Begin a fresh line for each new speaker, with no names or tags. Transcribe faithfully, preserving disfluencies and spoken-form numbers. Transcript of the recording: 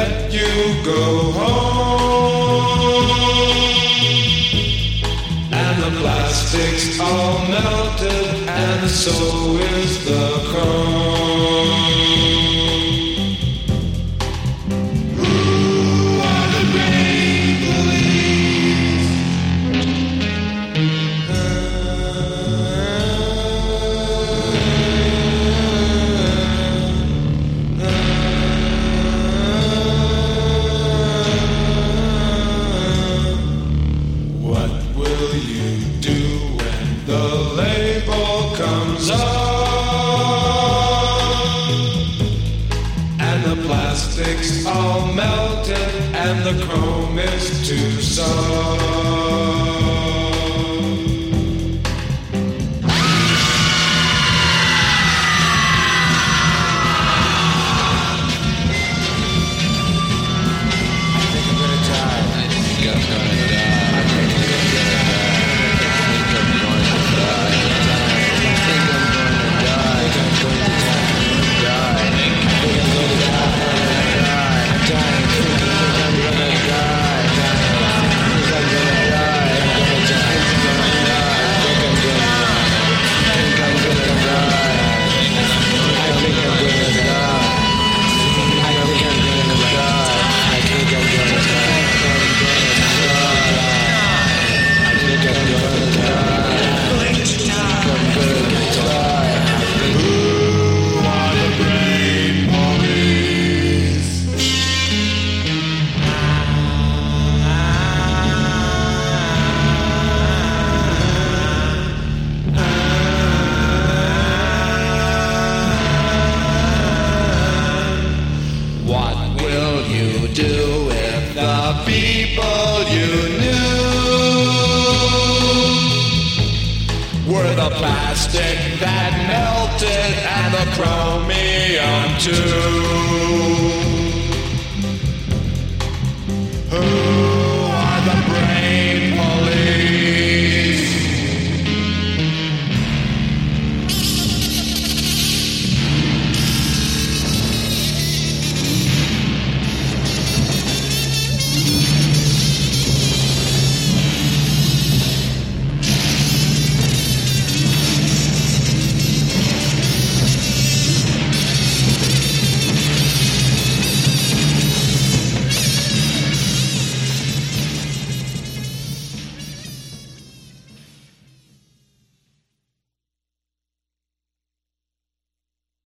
let you go home. And the plastic's all melted, and so is the chrome. Plastic's all melted and the chrome is too soft. Do if the people you knew were the plastic that melted and the chromium too?